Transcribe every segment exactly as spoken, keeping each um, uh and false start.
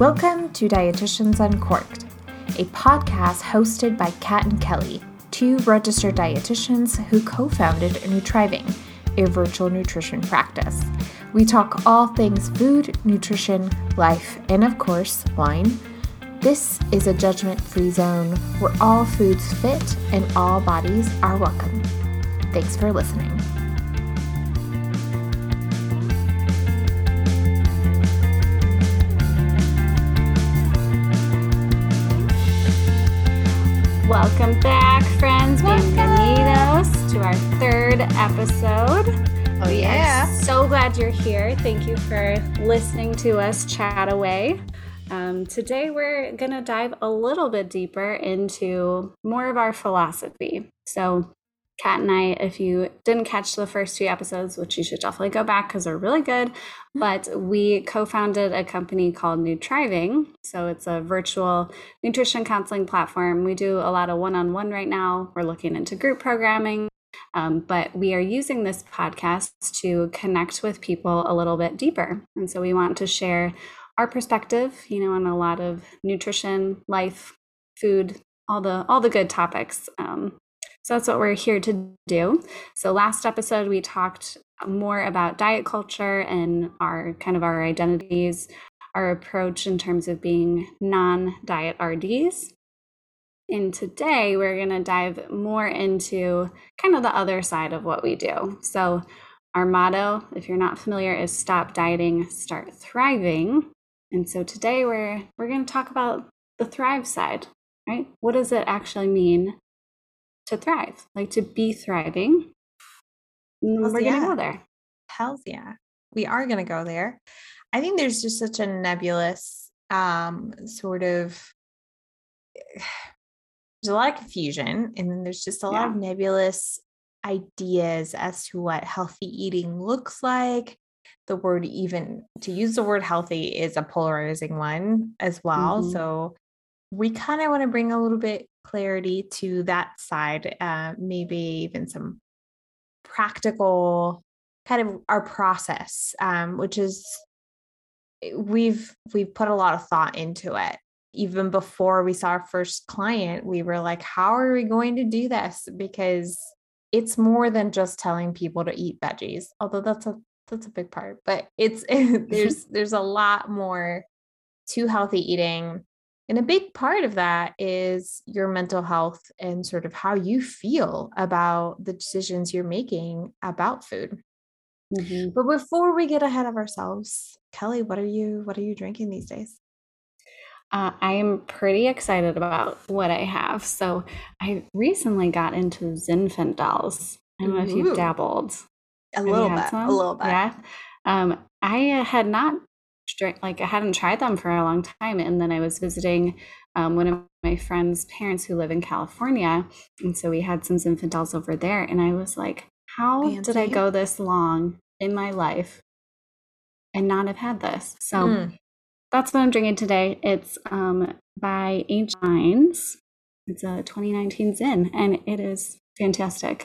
Welcome to Dietitians Uncorked, a podcast hosted by Kat and Kelly, two registered dietitians who co-founded Nutriving, a virtual nutrition practice. We talk all things food, nutrition, life, and of course, wine. This is a judgment-free zone where all foods fit and all bodies are welcome. Thanks for listening. Welcome back, friends. Bienvenidos to our third episode. Oh, we yeah. are so glad you're here. Thank you for listening to us chat away. Um, today, we're going to dive a little bit deeper into more of our philosophy. So, Kat and I, if you didn't catch the first two episodes, which you should definitely go back because they're really good, but we co-founded a company called Nutriving. So it's a virtual nutrition counseling platform. We do a lot of one-on-one right now. We're looking into group programming, um, but we are using this podcast to connect with people a little bit deeper. And so we want to share our perspective, you know, on a lot of nutrition, life, food, all the all the good topics. Um, So that's what we're here to do. So last episode, we talked more about diet culture and our kind of our identities, our approach in terms of being non-diet R Ds. And today, we're going to dive more into kind of the other side of what we do. So our motto, if you're not familiar, is stop dieting, start thriving. And so today, we're we're going to talk about the thrive side, right? What does it actually mean to thrive, like to be thriving? Hells We're yeah. going to go there. Hells yeah. We are going to go there. I think there's just such a nebulous um, sort of, there's a lot of confusion, and then there's just a lot Yeah. of nebulous ideas as to what healthy eating looks like. The word, even to use the word healthy, is a polarizing one as well. Mhm. So we kind of want to bring a little bit clarity to that side, uh, maybe even some practical kind of our process, um, which is we've we've put a lot of thought into it. Even before we saw our first client, we were like, how are we going to do this? Because it's more than just telling people to eat veggies, although that's a that's a big part, but it's there's there's a lot more to healthy eating. And a big part of that is your mental health and sort of how you feel about the decisions you're making about food. Mm-hmm. But before we get ahead of ourselves, Kelly, what are you what are you drinking these days? Uh, I am pretty excited about what I have. So I recently got into Zinfandels. I don't know if you've Ooh. dabbled. A Have little you had bit, some? a little bit. Yeah. Um, I had not drank, like I hadn't tried them for a long time. And then I was visiting um, one of my friend's parents who live in California. And so we had some Zinfandels over there. And I was like, how did I Fancy. go this long in my life and not have had this? So Mm. that's what I'm drinking today. It's um, by Ancient Minds. It's a twenty nineteen Zin, and it is fantastic.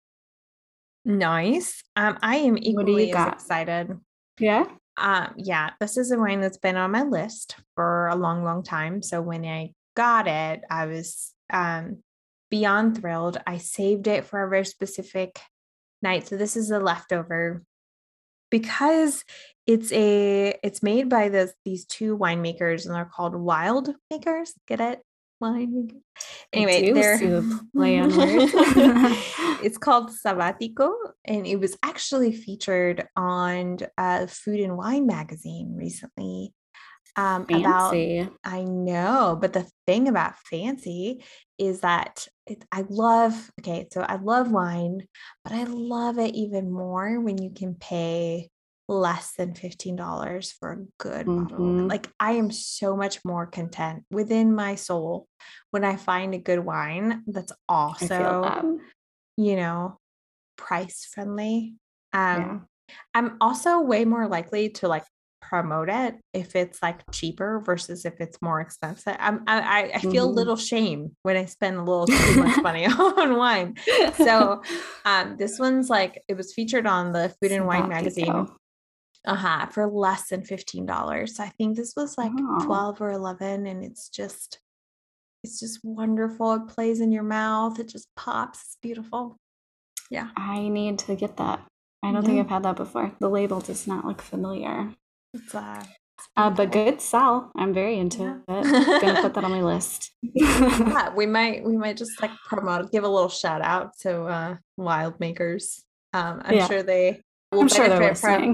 Nice. Um, I am What do you equally as got? excited. Yeah? Um, yeah, this is a wine that's been on my list for a long, long time. So when I got it, I was um, beyond thrilled. I saved it for a very specific night. So this is a leftover because it's a it's made by this these two winemakers, and they're called Wild Makers. Get it? Winemakers. Anyway, I do they're see the play on words. it's called Sabatico, and it was actually featured on uh, Food and Wine magazine recently. Um, about Fancy. I know, but the thing about fancy is that it, I love. Okay, so I love wine, but I love it even more when you can pay less than fifteen dollars for a good bottle of wine. Mhm. Like, I am so much more content within my soul when I find a good wine that's I feel also, that. you know, price friendly. Yeah. Um, I'm also way more likely to like promote it if it's like cheaper versus if it's more expensive. I'm, I, I feel a Mhm. little shame when I spend a little too much money on wine. So um, this one's like, it was featured on the Food and Wine magazine. Sabatico. Uh-huh, for less than fifteen dollars. I think this was like Oh, twelve or eleven, and it's just it's just wonderful. It plays in your mouth. It just pops. It's beautiful. Yeah. I need to get that. I don't think Yeah. I've had that before. The label does not look familiar. It's uh it's Uh, but beautiful. good sell. I'm very into Yeah. it. Gonna put that on my list. Yeah, we might we might just like promote, give a little shout out to uh Wild Makers. Um, I'm Yeah, sure they will I'm sure they're benefit from listening.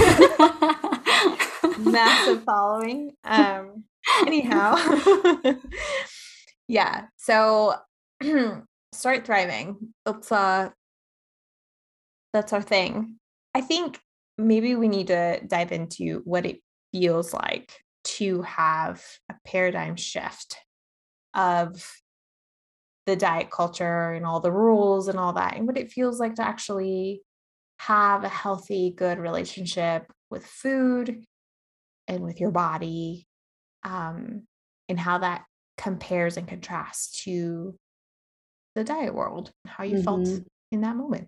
massive following. Um, anyhow, yeah. So start thriving. That's uh that's our thing. I think maybe we need to dive into what it feels like to have a paradigm shift of the diet culture and all the rules and all that, and what it feels like to actually have a healthy, good relationship with food and with your body, um, and how that compares and contrasts to the diet world, how you felt hmm in that moment.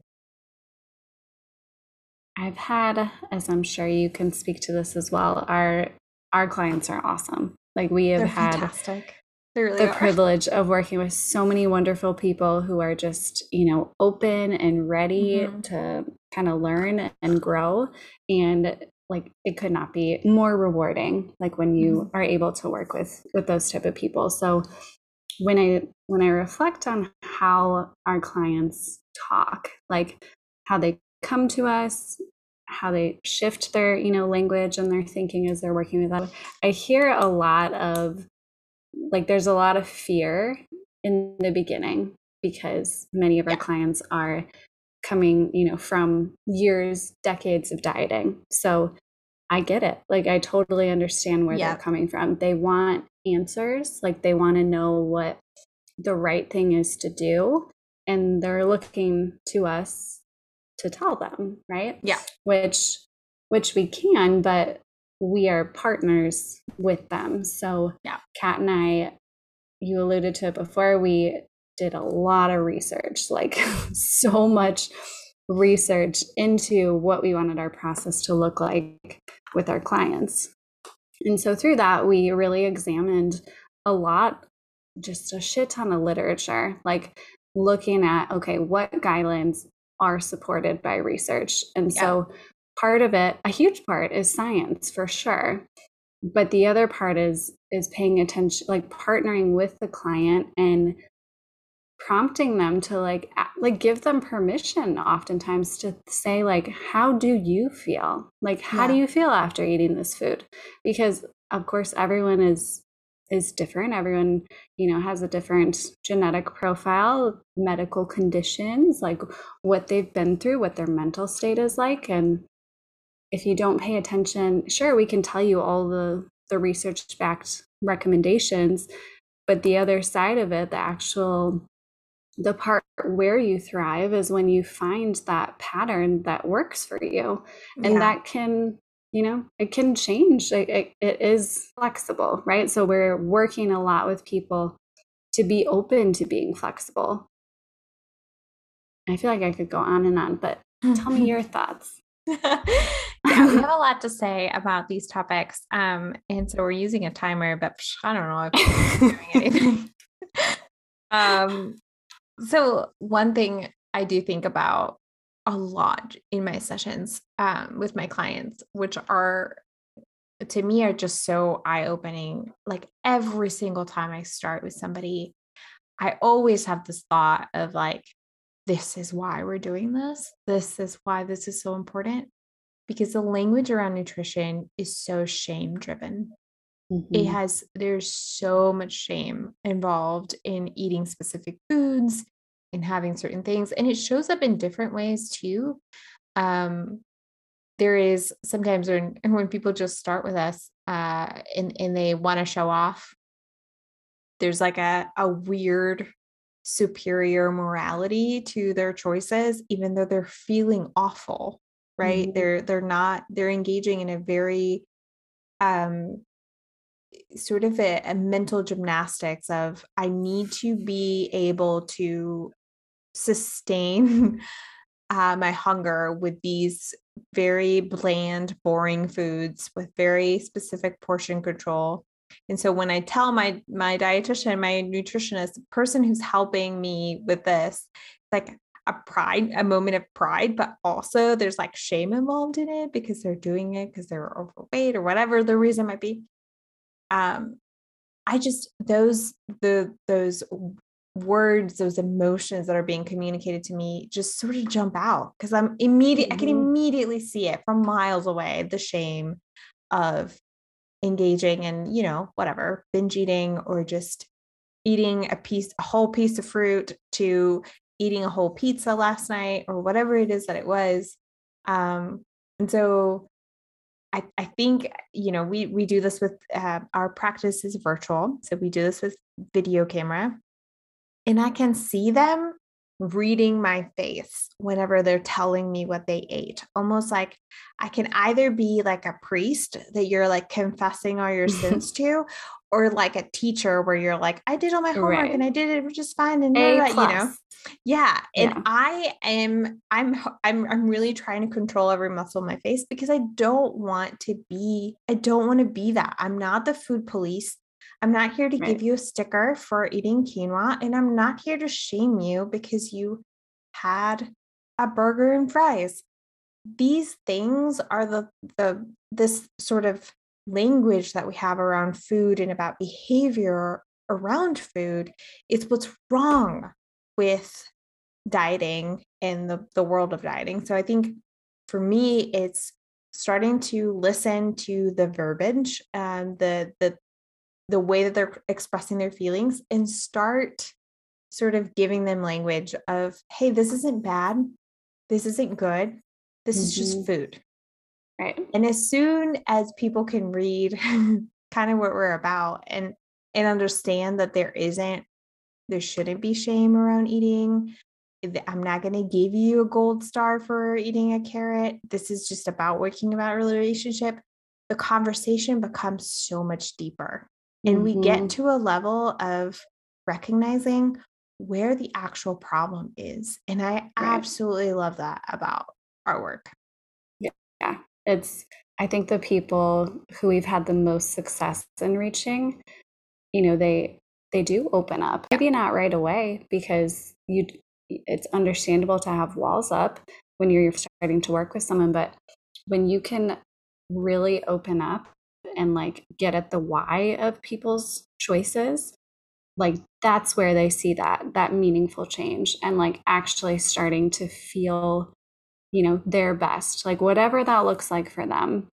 I've had, as I'm sure you can speak to this as well, our our clients are awesome. Like we have They're had fantastic. They really the are. privilege of working with so many wonderful people who are just, you know, open and ready Mhm. to kind of learn and grow. And like it could not be more rewarding, like when you Mhm. are able to work with with those type of people. So when I when I reflect on how our clients talk, like how they come to us, how they shift their, you know, language and their thinking as they're working with us, I hear a lot of like there's a lot of fear in the beginning because many of our Yeah. clients are coming, you know, from years, decades of dieting. So I get it. Like I totally understand where they're Yeah. coming from. They want answers, like they want to know what the right thing is to do, and they're looking to us to tell them, right? Yeah. Which which we can, but we are partners with them. So Yeah. Kat and I, you alluded to it before, we did a lot of research, like so much research into what we wanted our process to look like with our clients. And so through that, we really examined a lot, just a shit ton of literature, like looking at, okay, what guidelines are supported by research. And Yeah. so part of it, a huge part is science for sure. But the other part is is paying attention, like partnering with the client and prompting them to like like give them permission oftentimes to say like, how do you feel, like how do Yeah. you feel after eating this food? Because of course everyone is is different. Everyone, you know, has a different genetic profile, medical conditions, like what they've been through, what their mental state is like. And if you don't pay attention, sure, we can tell you all the the research backed recommendations, but the other side of it, the actual the part where you thrive is when you find that pattern that works for you. And Yeah. that can, you know, it can change. It, it, it is flexible, right? So we're working a lot with people to be open to being flexible. I feel like I could go on and on, but tell me your thoughts. Yeah, we have a lot to say about these topics. Um, and so we're using a timer, but psh, I don't know if it's doing anything. Um, so one thing I do think about a lot in my sessions um, with my clients, which are to me are just so eye-opening. Like every single time I start with somebody, I always have this thought of like, this is why we're doing this. This is why this is so important, because the language around nutrition is so shame driven. It Mhm. has, there's so much shame involved in eating specific foods and having certain things. And it shows up in different ways too. Um, there is sometimes when, when people just start with us uh, and, and they want to show off, there's like a, a weird superior morality to their choices, even though they're feeling awful, right? Mhm. They're, they're not, they're engaging in a very, um, sort of a, a mental gymnastics of, I need to be able to sustain uh, my hunger with these very bland, boring foods with very specific portion control. And so when I tell my my dietitian, my nutritionist, the person who's helping me with this, like a pride, a moment of pride, but also there's like shame involved in it because they're doing it because they're overweight or whatever the reason might be. Um, I just those the those words, those emotions that are being communicated to me just sort of jump out because I'm immediate. Mm-hmm. I can immediately see it from miles away. The shame of engaging in, you know, whatever, binge eating or just eating a piece, a whole piece of fruit to eating a whole pizza last night or whatever it is that it was. Um, and so I, I think, you know, we, we do this with, uh, our practice is virtual. So we do this with video camera. And I can see them reading my face whenever they're telling me what they ate. Almost like I can either be like a priest that you're like confessing all your sins to, or like a teacher where you're like, I did all my homework right. and I did it just fine. And A that, plus. you know, yeah. And yeah. I am, I'm, I'm, I'm really trying to control every muscle in my face because I don't want to be, I don't want to be that. I'm not the food police. I'm not here to right. give you a sticker for eating quinoa, and I'm not here to shame you because you had a burger and fries. These things are the, the, this sort of language that we have around food and about behavior around food. It's what's wrong with dieting and the, the world of dieting. So I think for me, it's starting to listen to the verbiage and the, the, the way that they're expressing their feelings and start sort of giving them language of, hey, this isn't bad. This isn't good. This mm-hmm. is just food. Right. And as soon as people can read kind of what we're about and, and understand that there isn't, there shouldn't be shame around eating. I'm not going to give you a gold star for eating a carrot. This is just about working about a relationship. The conversation becomes so much deeper. And we get to a level of recognizing where the actual problem is. And I right. absolutely love that about our work. Yeah. yeah. It's, I think the people who we've had the most success in reaching, you know, they, they do open up, maybe not right away because you, it's understandable to have walls up when you're starting to work with someone, but when you can really open up and like get at the why of people's choices, like that's where they see that that meaningful change and like actually starting to feel, you know, their best, like whatever that looks like for them,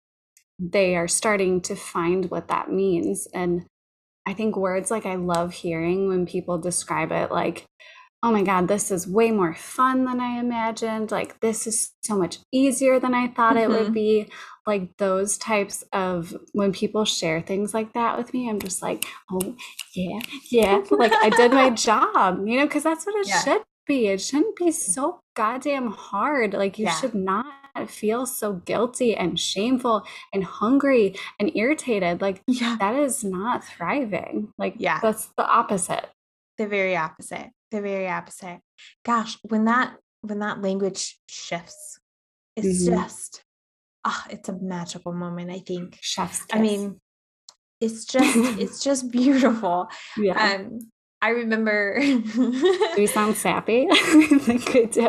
they are starting to find what that means. And I think words like I love hearing when people describe it like, oh my God, this is way more fun than I imagined. Like, this is so much easier than I thought mm-hmm. it would be. Like those types of, when people share things like that with me, I'm just like, oh yeah, yeah. Like I did my job, you know, because that's what it yeah. should be. It shouldn't be so goddamn hard. Like you yeah. should not feel so guilty and shameful and hungry and irritated. Like yeah. that is not thriving. Like yeah. that's the opposite. The very opposite. The very opposite. Gosh, when that when that language shifts, it's mm-hmm. just ah, oh, it's a magical moment, I think. Chef's kiss. I mean, it's just it's just beautiful. Yeah. Um, I remember Do we sound sappy? I think we do.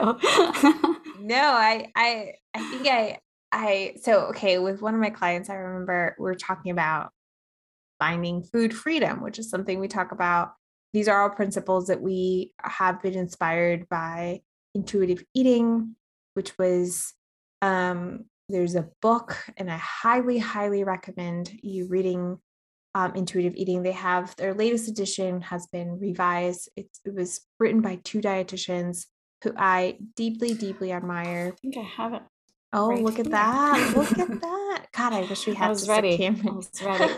No, I I I think I I so okay, with one of my clients, I remember we were talking about finding food freedom, which is something we talk about. These are all principles that we have been inspired by intuitive eating, which was, um, there's a book, and I highly, highly recommend you reading um, intuitive eating. They have their latest edition has been revised. It's, it was written by two dietitians who I deeply, deeply admire. I think I have it. Oh, right look at here. that. Look at that. God, I wish we had I was ready. I was ready.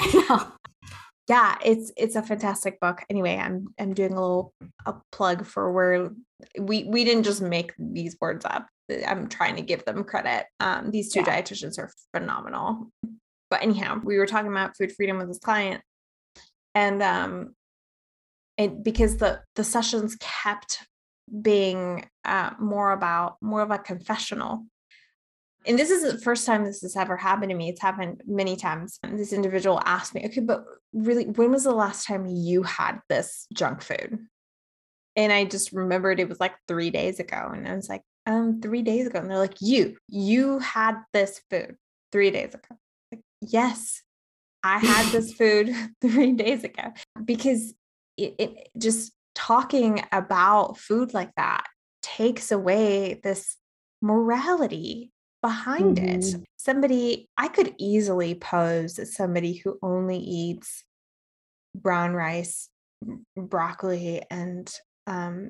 Yeah, it's it's a fantastic book. Anyway, I'm I'm doing a little a plug for where we we didn't just make these words up. I'm trying to give them credit. Um, these two yeah. dietitians are phenomenal. But anyhow, we were talking about food freedom with this client, and um, it because the the sessions kept being uh, more about more of a confessional. And this is the first time this has ever happened to me. It's happened many times. This individual asked me, okay, but really, when was the last time you had this junk food? And I just remembered it was like three days ago. And I was like, um, three days ago. And they're like, you, you had this food three days ago. Like, yes, I had this food three days ago. Because it, it just talking about food like that takes away this morality behind mm-hmm. it. Somebody, I could easily pose as somebody who only eats brown rice, broccoli, and um,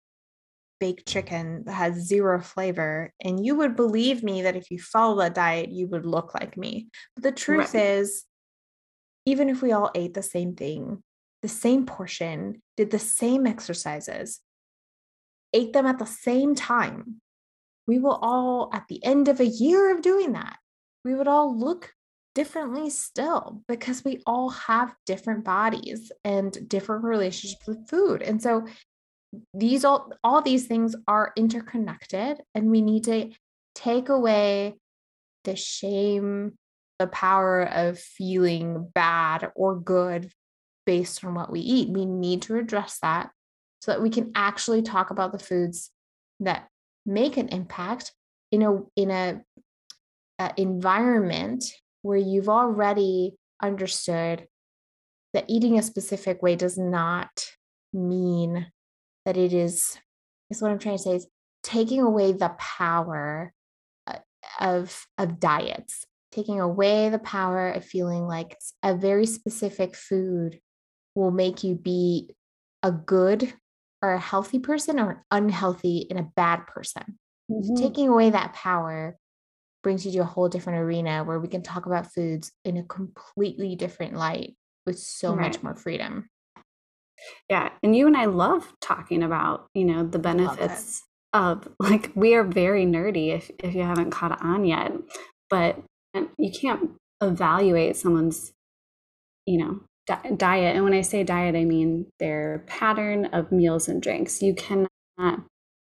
baked chicken that has zero flavor. And you would believe me that if you follow that diet, you would look like me. But the truth right. is, even if we all ate the same thing, the same portion, did the same exercises, ate them at the same time, we will all, at the end of a year of doing that, we would all look differently still, because we all have different bodies and different relationships with food. And so these all, all these things are interconnected, and we need to take away the shame, the power of feeling bad or good based on what we eat. We need to address that so that we can actually talk about the foods that make an impact in a in a, a environment where you've already understood that eating a specific way does not mean that it is, is what I'm trying to say is taking away the power of, of diets, taking away the power of feeling like a very specific food will make you be a good or a healthy person or an unhealthy and a bad person. Mm-hmm. Taking away that power brings you to a whole different arena where we can talk about foods in a completely different light with so right. much more freedom. Yeah. And you and I love talking about, you know, the benefits of, like, we are very nerdy if, if you haven't caught on yet, but you can't evaluate someone's, you know, di- diet. And when I say diet, I mean their pattern of meals and drinks. You cannot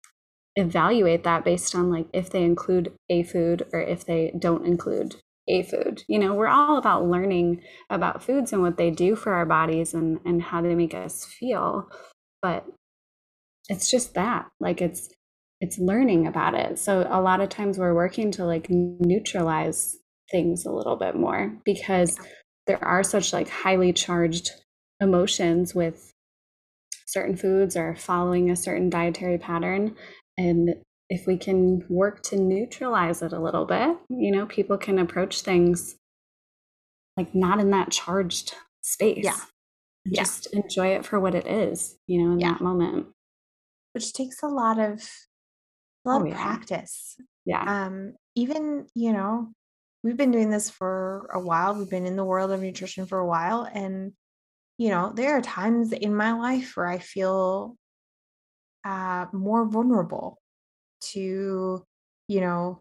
evaluate that based on like if they include a food or if they don't include a food. You know, we're all about learning about foods and what they do for our bodies and, and how they make us feel. But it's just that, like it's it's learning about it. So a lot of times we're working to like neutralize things a little bit more because there are such like highly charged emotions with certain foods or following a certain dietary pattern. And if we can work to neutralize it a little bit, you know, people can approach things like not in that charged space. Yeah. Yeah. Just enjoy it for what it is, you know, in yeah. that moment. Which takes a lot of a lot oh, of yeah. practice. Yeah. Um, even, you know, we've been doing this for a while. We've been in the world of nutrition for a while. And, you know, there are times in my life where I feel uh, more vulnerable to, you know,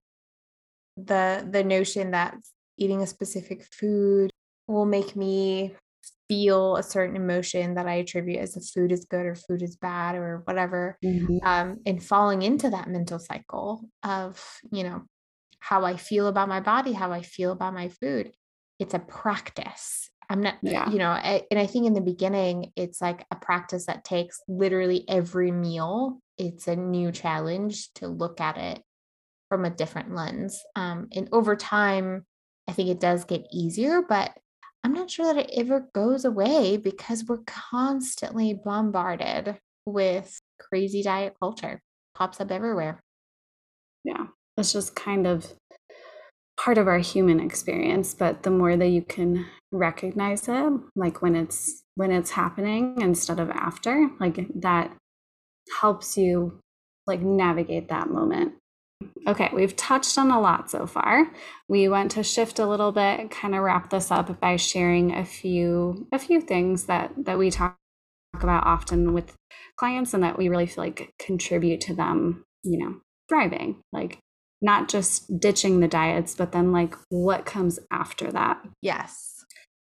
the the notion that eating a specific food will make me feel a certain emotion that I attribute as if food is good or food is bad or whatever. Mm-hmm. Um, and falling into that mental cycle of, you know, how I feel about my body, how I feel about my food. It's a practice. I'm not, yeah. you know, I, and I think in the beginning, it's like a practice that takes literally every meal. It's a new challenge to look at it from a different lens. Um, and over time, I think it does get easier, but I'm not sure that it ever goes away because we're constantly bombarded with crazy diet culture. Pops up everywhere. Yeah, it's just kind of part of our human experience, but the more that you can recognize it, like when it's when it's happening instead of after, like that helps you like navigate that moment. Okay, we've touched on a lot so far. We want to shift a little bit, kind of wrap this up by sharing a few a few things that that we talk about often with clients and that we really feel like contribute to them, you know, thriving. Like not just ditching the diets, but then like what comes after that. Yes.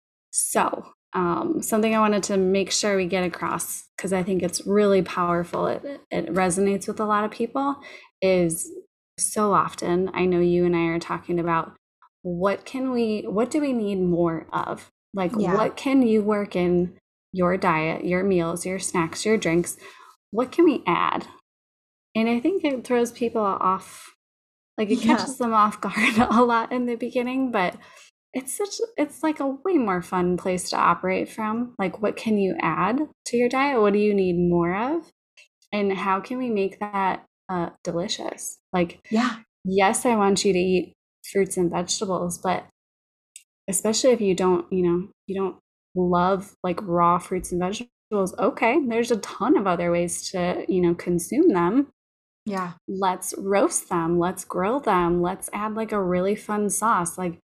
So um, something I wanted to make sure we get across, because I think it's really powerful, it, it resonates with a lot of people, is so often, I know you and I are talking about what can we, what do we need more of? Like, Yeah. what can you work in your diet, your meals, your snacks, your drinks? What can we add? And I think it throws people off, like it Yeah. catches them off guard a lot in the beginning, but it's such, it's like a way more fun place to operate from. Like, what can you add to your diet? What do you need more of? And how can we make that uh, delicious? Like, Yeah. yes, I want you to eat fruits and vegetables, but especially if you don't, you know, you don't love like raw fruits and vegetables, okay, there's a ton of other ways to, you know, consume them. Yeah. Let's roast them, let's grill them, let's add like a really fun sauce. Like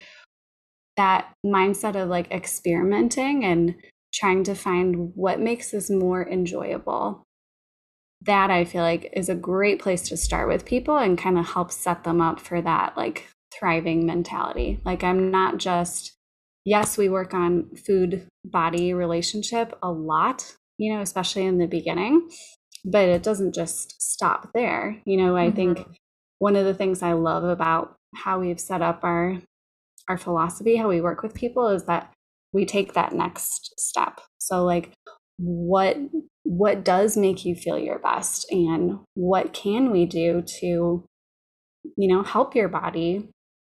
that mindset of like experimenting and trying to find what makes this more enjoyable. That I feel like is a great place to start with people and kind of help set them up for that like thriving mentality. Like I'm not just, yes, we work on food body relationship a lot, you know, especially in the beginning, but it doesn't just stop there. You know, I Mm-hmm. think one of the things I love about how we've set up our our philosophy, how we work with people, is that we take that next step. So like what what does make you feel your best, and what can we do to, you know, help your body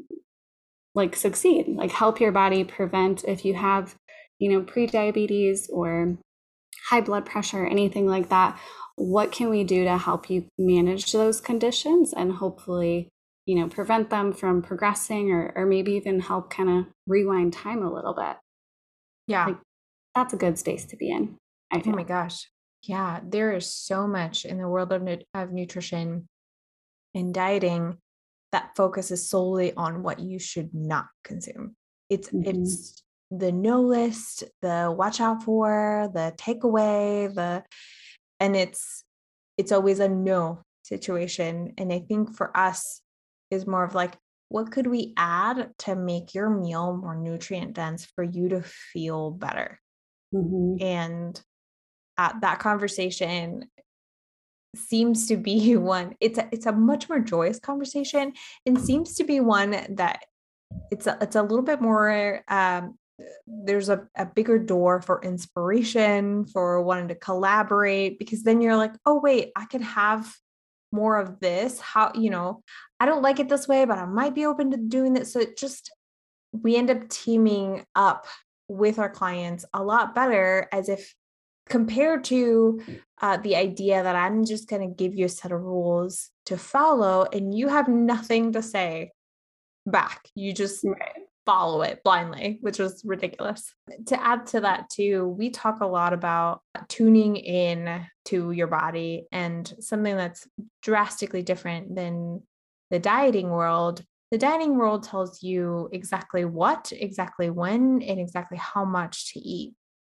like succeed, like help your body prevent, if you have, you know, pre-diabetes or high blood pressure, anything like that, what can we do to help you manage those conditions and hopefully, you know, prevent them from progressing, or, or maybe even help kind of rewind time a little bit. Yeah. Like that's a good space to be in, I feel. Oh my gosh. Yeah. There is so much in the world of, nu- of nutrition and dieting that focuses solely on what you should not consume. It's, Mhm. it's the no list, the watch out for, the takeaway, the, and it's, it's always a no situation. And I think for us is more of like, what could we add to make your meal more nutrient dense for you to feel better? Mhm. And uh, that conversation seems to be one, it's a, it's a much more joyous conversation, and seems to be one that it's a, it's a little bit more, um, there's a, a bigger door for inspiration, for wanting to collaborate, because then you're like, oh, wait, I could have more of this. How, you know, I don't like it this way, but I might be open to doing this. So it just, we end up teaming up with our clients a lot better, as if compared to uh, the idea that I'm just going to give you a set of rules to follow and you have nothing to say back. You just Right. follow it blindly, which was ridiculous. To add to that too, we talk a lot about tuning in to your body, and something that's drastically different than the dieting world. The dieting world tells you exactly what, exactly when, and exactly how much to eat.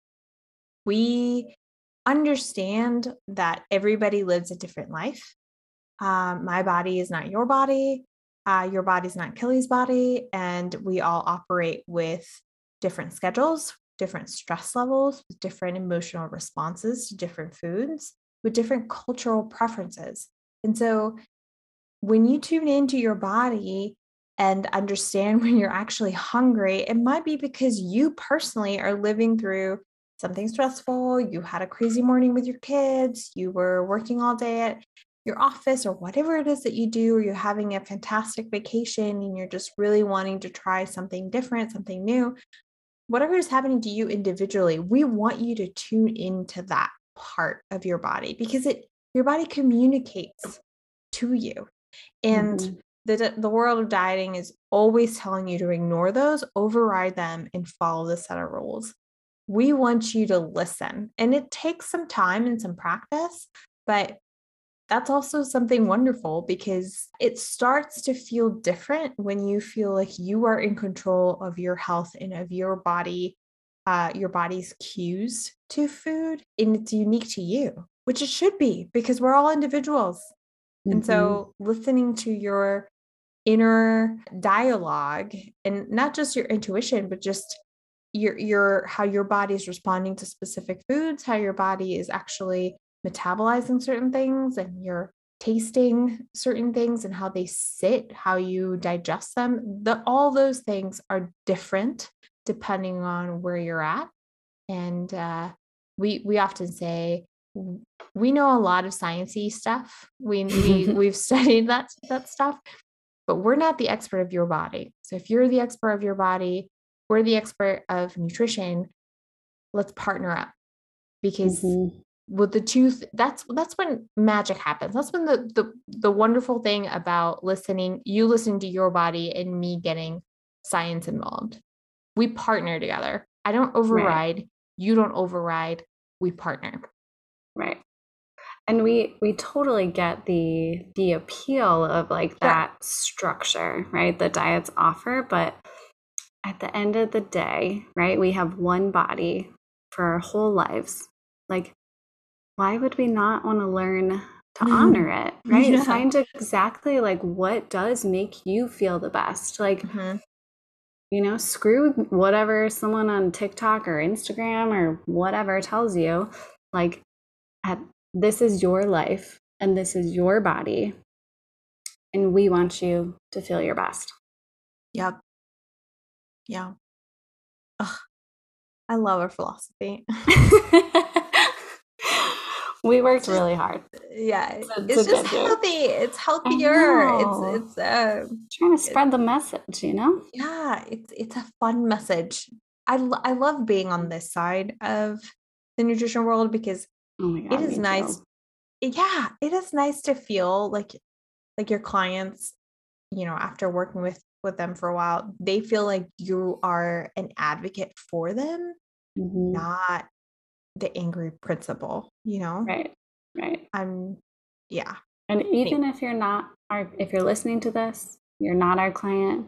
We understand that everybody lives a different life. Um, my body is not your body. Uh, your body's not Kelly's body. And we all operate with different schedules, different stress levels, with different emotional responses to different foods, with different cultural preferences. And so when you tune into your body and understand when you're actually hungry, it might be because you personally are living through something stressful. You had a crazy morning with your kids, you were working all day at your office, or whatever it is that you do, or you're having a fantastic vacation and you're just really wanting to try something different, something new. Whatever is happening to you individually, we want you to tune into that part of your body, because it, your body communicates to you. And Mhm. the the world of dieting is always telling you to ignore those, override them, and follow the set of rules. We want you to listen. And it takes some time and some practice, but that's also something wonderful, because it starts to feel different when you feel like you are in control of your health and of your body, uh, your body's cues to food, and it's unique to you, which it should be, because we're all individuals. And Mhm. so listening to your inner dialogue, and not just your intuition, but just your your how your body is responding to specific foods, how your body is actually metabolizing certain things, and your tasting certain things and how they sit, how you digest them. The, all those things are different depending on where you're at. And uh, we we often say we know a lot of sciencey stuff. We we we've studied that that stuff, but we're not the expert of your body. So if you're the expert of your body, we're the expert of nutrition. Let's partner up, because mm-hmm. with the two, that's that's when magic happens. That's when the the the wonderful thing about listening, you listening to your body and me getting science involved. We partner together. I don't override. Right. You don't override. We partner. Right. And we we totally get the the appeal of like that yeah. structure, right? The diets offer, but at the end of the day, right, we have one body for our whole lives. Like, why would we not want to learn to honor it, right? Yeah. Find exactly like what does make you feel the best. Like, mm-hmm. you know, screw whatever someone on TikTok or Instagram or whatever tells you. Like, at, this is your life and this is your body, and we want you to feel your best. Yep. Yeah. Ugh, I love our philosophy. We worked just, really hard. Yeah, to, it's to just healthy. Here. It's healthier. It's it's uh, trying to spread the message, you know. Yeah, it's it's a fun message. I lo- I love being on this side of the nutrition world because oh my God, it is nice. Too. Yeah, it is nice to feel like like your clients, you know, after working with with them for a while, they feel like you are an advocate for them, mm-hmm. not the angry principal, you know? Right. Right. I'm, yeah. And even if you're not our, if you're listening to this, you're not our client,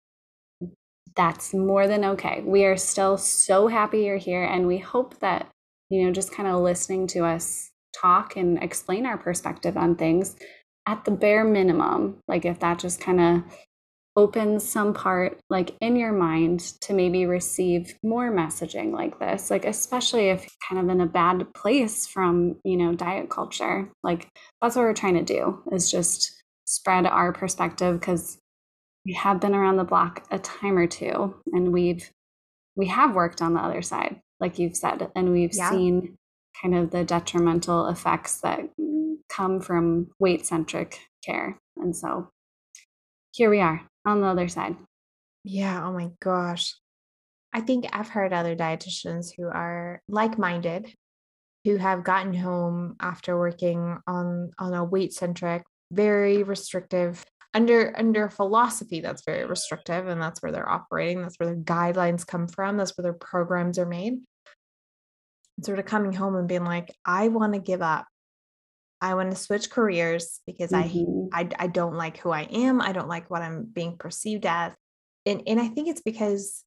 that's more than okay. We are still so happy you're here. And we hope that, you know, just kind of listening to us talk and explain our perspective on things at the bare minimum, like if that just kind of opens some part like in your mind to maybe receive more messaging like this, like especially if you're kind of in a bad place from, you know, diet culture. Like that's what we're trying to do, is just spread our perspective, because we have been around the block a time or two, and we've we have worked on the other side, like you've said, and we've yeah. seen kind of the detrimental effects that come from weight-centric care. And so here we are on the other side. Yeah. Oh my gosh. I think I've heard other dietitians who are like-minded, who have gotten home after working on, on a weight-centric, very restrictive, under, under philosophy that's very restrictive, and that's where they're operating. That's where their guidelines come from. That's where their programs are made. And sort of coming home and being like, I want to give up. I want to switch careers because mm-hmm. I, I I don't like who I am. I don't like what I'm being perceived as. And, and I think it's because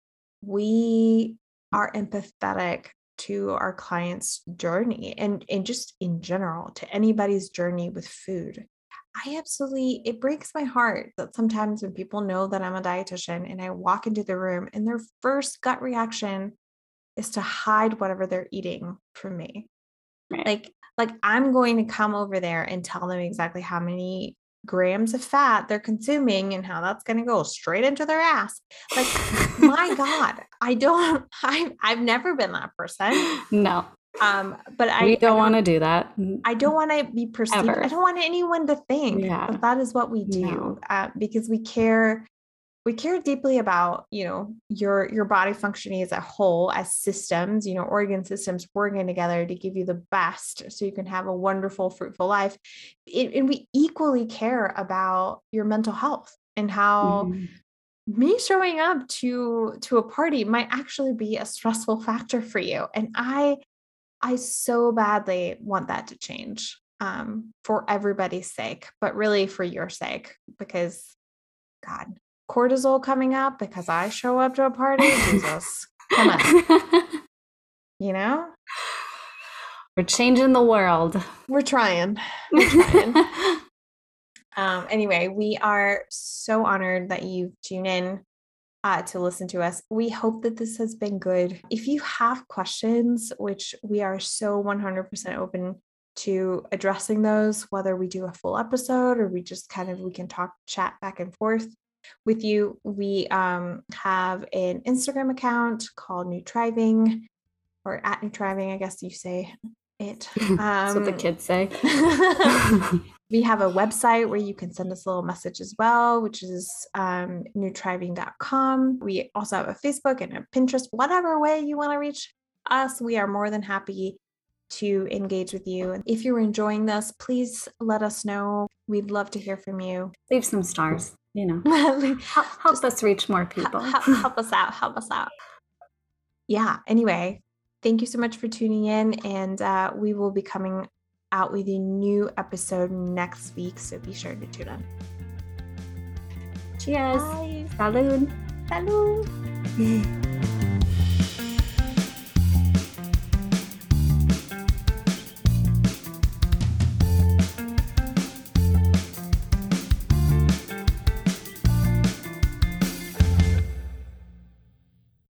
we are empathetic to our clients' journey, and, and just in general to anybody's journey with food. I absolutely, it breaks my heart that sometimes when people know that I'm a dietitian and I walk into the room and their first gut reaction is to hide whatever they're eating from me. Right. Like, like I'm going to come over there and tell them exactly how many grams of fat they're consuming and how that's going to go straight into their ass. Like, my God, I don't, I, I've never been that person. No. Um, but I we don't, don't want to do that. I don't want to be perceived. Ever. I don't want anyone to think yeah. that that is what we do no. uh, because we care. We care deeply about, you know, your, your body functioning as a whole, as systems, you know, organ systems working together to give you the best so you can have a wonderful, fruitful life. It, and we equally care about your mental health and how mm-hmm. me showing up to, to a party might actually be a stressful factor for you. And I, I so badly want that to change um, for everybody's sake, but really for your sake, because God, cortisol coming up because I show up to a party. Jesus, come on. You know? We're changing the world. We're trying. We're trying. um, anyway, we are so honored that you tune in uh, to listen to us. We hope that this has been good. If you have questions, which we are so one hundred percent open to addressing those, whether we do a full episode or we just kind of, we can talk, chat back and forth with you. We um, have an Instagram account called Nutriving, or at Nutriving, I guess you say it. Um, That's what the kids say. We have a website where you can send us a little message as well, which is um, nutriving dot com. We also have a Facebook and a Pinterest. Whatever way you want to reach us, we are more than happy to engage with you. And if you're enjoying this, please let us know. We'd love to hear from you. Leave some stars, you know. help help us reach more people. help, help us out. Help us out. Yeah. Anyway, thank you so much for tuning in. And uh, we will be coming out with a new episode next week. So be sure to tune in. Cheers. Bye. Salud. Salud.